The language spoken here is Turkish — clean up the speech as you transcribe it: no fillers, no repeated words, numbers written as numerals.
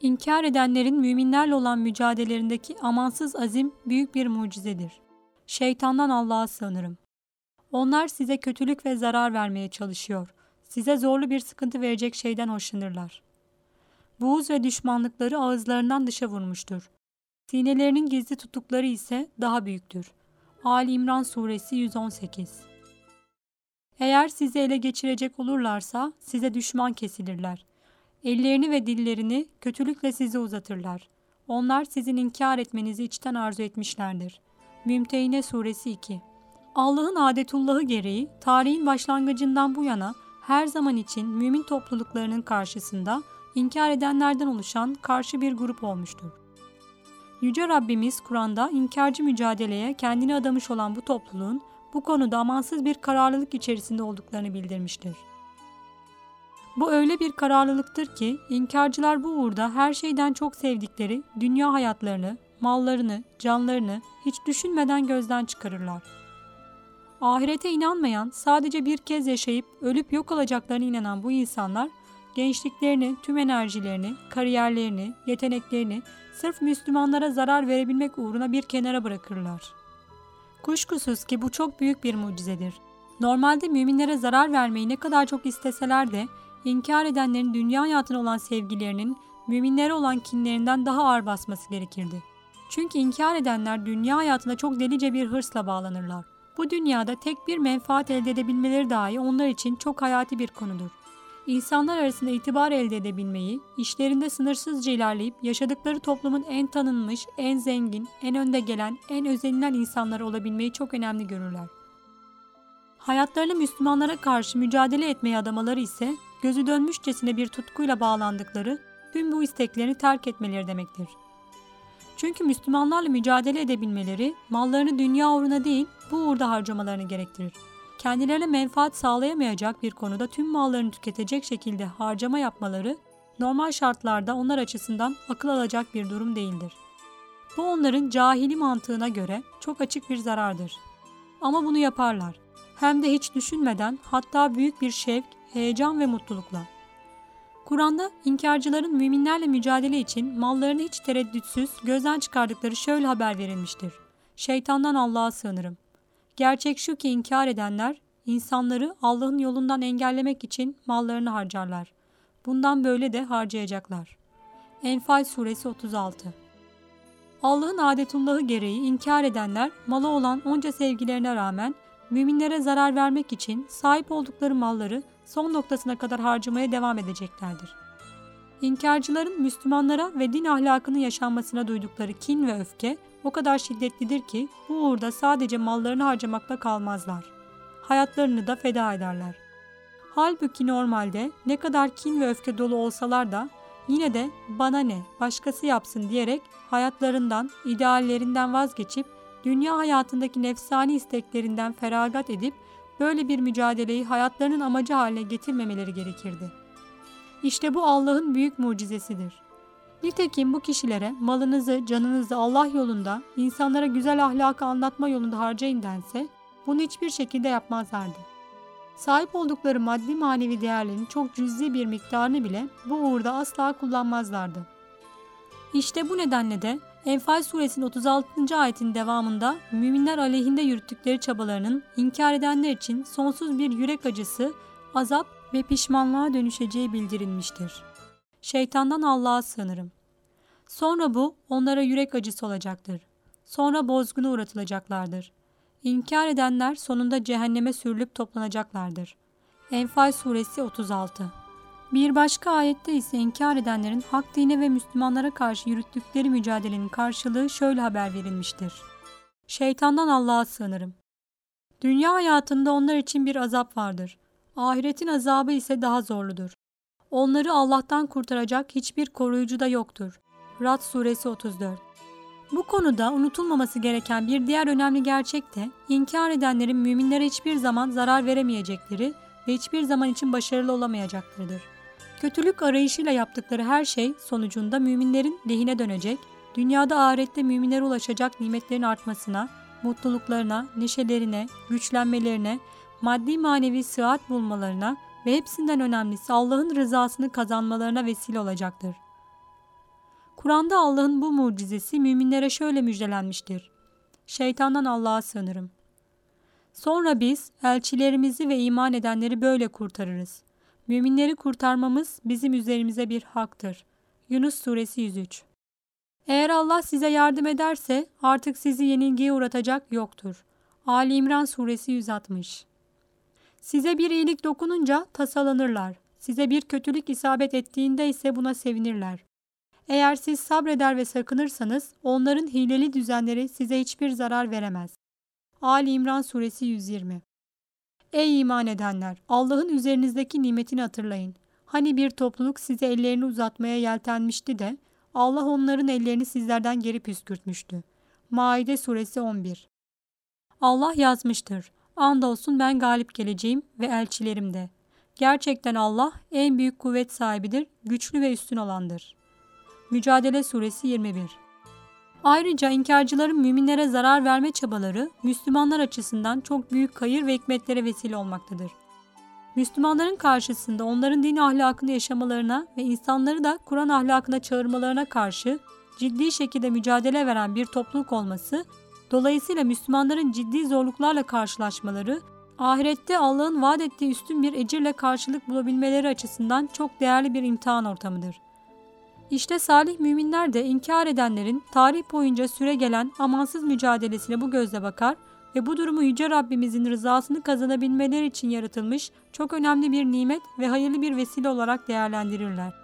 İnkar edenlerin müminlerle olan mücadelelerindeki amansız azim büyük bir mucizedir. Şeytandan Allah'a sığınırım. Onlar size kötülük ve zarar vermeye çalışıyor. Size zorlu bir sıkıntı verecek şeyden hoşlanırlar. Buğuz ve düşmanlıkları ağızlarından dışa vurmuştur. Sinelerinin gizli tuttukları ise daha büyüktür. Ali İmran Suresi 118. Eğer sizi ele geçirecek olurlarsa size düşman kesilirler. Ellerini ve dillerini kötülükle size uzatırlar. Onlar sizin inkar etmenizi içten arzu etmişlerdir. Mümtehine Suresi 2. Allah'ın adetullahı gereği tarihin başlangıcından bu yana her zaman için mümin topluluklarının karşısında inkar edenlerden oluşan karşı bir grup olmuştur. Yüce Rabbimiz Kur'an'da inkarcı mücadeleye kendini adamış olan bu topluluğun bu konuda amansız bir kararlılık içerisinde olduklarını bildirmiştir. Bu öyle bir kararlılıktır ki inkarcılar bu uğurda her şeyden çok sevdikleri dünya hayatlarını, mallarını, canlarını hiç düşünmeden gözden çıkarırlar. Ahirete inanmayan, sadece bir kez yaşayıp ölüp yok olacaklarına inanan bu insanlar, gençliklerini, tüm enerjilerini, kariyerlerini, yeteneklerini sırf Müslümanlara zarar verebilmek uğruna bir kenara bırakırlar. Kuşkusuz ki bu çok büyük bir mucizedir. Normalde müminlere zarar vermeyi ne kadar çok isteseler de, inkar edenlerin dünya hayatına olan sevgilerinin müminlere olan kinlerinden daha ağır basması gerekirdi. Çünkü inkar edenler dünya hayatına çok delice bir hırsla bağlanırlar. Bu dünyada tek bir menfaat elde edebilmeleri dahi onlar için çok hayati bir konudur. İnsanlar arasında itibar elde edebilmeyi, işlerinde sınırsızca ilerleyip yaşadıkları toplumun en tanınmış, en zengin, en önde gelen, en özenilen insanları olabilmeyi çok önemli görürler. Hayatlarını Müslümanlara karşı mücadele etmeye adamaları ise gözü dönmüşçesine bir tutkuyla bağlandıkları tüm bu isteklerini terk etmeleri demektir. Çünkü Müslümanlarla mücadele edebilmeleri mallarını dünya uğruna değil bu uğurda harcamalarını gerektirir. Kendilerine menfaat sağlayamayacak bir konuda tüm mallarını tüketecek şekilde harcama yapmaları normal şartlarda onlar açısından akıl alacak bir durum değildir. Bu onların cahili mantığına göre çok açık bir zarardır. Ama bunu yaparlar. Hem de hiç düşünmeden, hatta büyük bir şevk, heyecan ve mutlulukla. Kur'an'da inkarcıların müminlerle mücadele için mallarını hiç tereddütsüz gözden çıkardıkları şöyle haber verilmiştir. Şeytandan Allah'a sığınırım. Gerçek şu ki inkar edenler, insanları Allah'ın yolundan engellemek için mallarını harcarlar. Bundan böyle de harcayacaklar. Enfal Suresi 36. Allah'ın adetullahı gereği inkar edenler, malı olan onca sevgilerine rağmen, müminlere zarar vermek için sahip oldukları malları son noktasına kadar harcamaya devam edeceklerdir. İnkarcıların Müslümanlara ve din ahlakının yaşanmasına duydukları kin ve öfke o kadar şiddetlidir ki bu uğurda sadece mallarını harcamakla kalmazlar. Hayatlarını da feda ederler. Halbuki normalde ne kadar kin ve öfke dolu olsalar da yine de bana ne, başkası yapsın diyerek hayatlarından, ideallerinden vazgeçip dünya hayatındaki nefsani isteklerinden feragat edip böyle bir mücadeleyi hayatlarının amacı haline getirmemeleri gerekirdi. İşte bu Allah'ın büyük mucizesidir. Nitekim bu kişilere malınızı, canınızı Allah yolunda, insanlara güzel ahlakı anlatma yolunda harcayın dense, bunu hiçbir şekilde yapmazlardı. Sahip oldukları maddi manevi değerlerin çok cüzi bir miktarını bile bu uğurda asla kullanmazlardı. İşte bu nedenle de Enfal Suresinin 36. ayetin devamında müminler aleyhinde yürüttükleri çabalarının inkar edenler için sonsuz bir yürek acısı, azap ve pişmanlığa dönüşeceği bildirilmiştir. Şeytandan Allah'a sığınırım. Sonra bu onlara yürek acısı olacaktır. Sonra bozguna uğratılacaklardır. İnkar edenler sonunda cehenneme sürülüp toplanacaklardır. Enfal Suresi 36. Bir başka ayette ise inkar edenlerin hak dine ve Müslümanlara karşı yürüttükleri mücadelenin karşılığı şöyle haber verilmiştir. Şeytandan Allah'a sığınırım. Dünya hayatında onlar için bir azap vardır. Ahiretin azabı ise daha zorludur. Onları Allah'tan kurtaracak hiçbir koruyucu da yoktur. Rad Suresi 34. Bu konuda unutulmaması gereken bir diğer önemli gerçek de inkar edenlerin müminlere hiçbir zaman zarar veremeyecekleri ve hiçbir zaman için başarılı olamayacaklarıdır. Kötülük arayışıyla yaptıkları her şey sonucunda müminlerin lehine dönecek, dünyada ahirette müminlere ulaşacak nimetlerin artmasına, mutluluklarına, neşelerine, güçlenmelerine, maddi manevi sıhhat bulmalarına ve hepsinden önemlisi Allah'ın rızasını kazanmalarına vesile olacaktır. Kur'an'da Allah'ın bu mucizesi müminlere şöyle müjdelenmiştir. Şeytandan Allah'a sığınırım. Sonra biz elçilerimizi ve iman edenleri böyle kurtarırız. Müminleri kurtarmamız bizim üzerimize bir haktır. Yunus Suresi 103. Eğer Allah size yardım ederse artık sizi yenilgiye uğratacak yoktur. Ali İmran Suresi 160. Size bir iyilik dokununca tasalanırlar. Size bir kötülük isabet ettiğinde ise buna sevinirler. Eğer siz sabreder ve sakınırsanız onların hileli düzenleri size hiçbir zarar veremez. Ali İmran Suresi 120. Ey iman edenler! Allah'ın üzerinizdeki nimetini hatırlayın. Hani bir topluluk size ellerini uzatmaya yeltenmişti de Allah onların ellerini sizlerden geri püskürtmüştü. Maide Suresi 11. Allah yazmıştır. Andolsun ben galip geleceğim ve elçilerim de. Gerçekten Allah en büyük kuvvet sahibidir, güçlü ve üstün olandır. Mücadele Suresi 21. Ayrıca inkarcıların müminlere zarar verme çabaları Müslümanlar açısından çok büyük hayır ve hikmetlere vesile olmaktadır. Müslümanların karşısında onların din ahlakını yaşamalarına ve insanları da Kur'an ahlakına çağırmalarına karşı ciddi şekilde mücadele veren bir topluluk olması, dolayısıyla Müslümanların ciddi zorluklarla karşılaşmaları, ahirette Allah'ın vaat ettiği üstün bir ecirle karşılık bulabilmeleri açısından çok değerli bir imtihan ortamıdır. İşte salih müminler de inkar edenlerin tarih boyunca süregelen amansız mücadelesine bu gözle bakar ve bu durumu Yüce Rabbimizin rızasını kazanabilmeleri için yaratılmış çok önemli bir nimet ve hayırlı bir vesile olarak değerlendirirler.